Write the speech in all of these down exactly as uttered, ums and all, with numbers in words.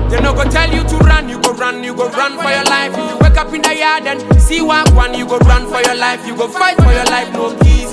They no go tell you to run, you go run, you go run for your life. If you wake up in the yard and see walk one, you go run for your life, you go fight for your life, no easy.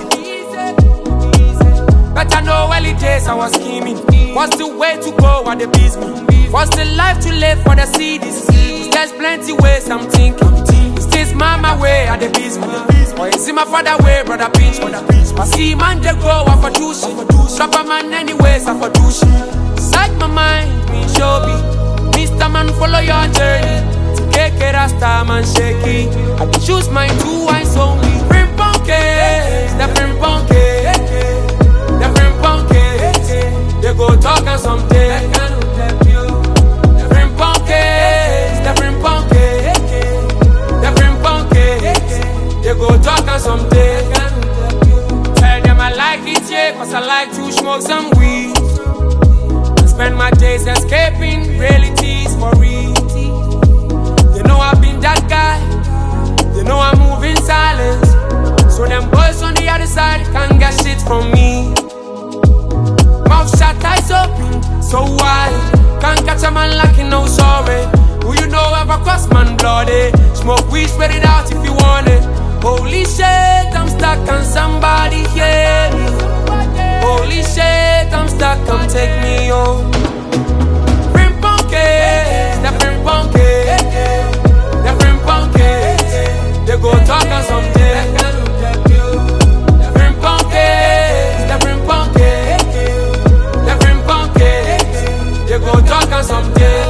Better know early days I was scheming. What's the way to go at the business? What's the life to live for the cities? There's plenty ways I'm thinking. Is this mama way at the business? Or is it my father way, brother pinch me? I see man they go off for douche. Drop a man anyways I for douche. Side my mind, me show me. Mister Man follow your journey. Take it rasta man shaky. I can choose my two eyes only. Frim punky, the frim punky. The frim punky. They go talk and something. The frim punky, the frim punky. The frim punky. They go talk and something. Tell them I like it, yeah, cause I like to smoke some weed. Spend my days escaping realities for real. They know I've been that guy. They know I move in silence. So them boys on the other side can't get shit from me. Mouth shut, eyes open, so wide. Can't catch a man like no sorry. Who you know ever cross man bloody? Smoke weed, spread it out if you want it. Holy shit, I'm stuck on somebody hear me. Holy shit, I'm stuck, come take me home. Frim punky, the frim punky. The frim punky. They go talk on something. The frim punky, the frim punky. The frim punky. They go talk on something.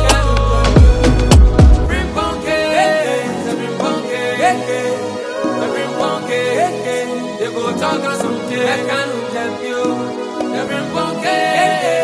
Frim punky, the frim punky. The frim punky. They go talk on something. I can't help you. The frim punky.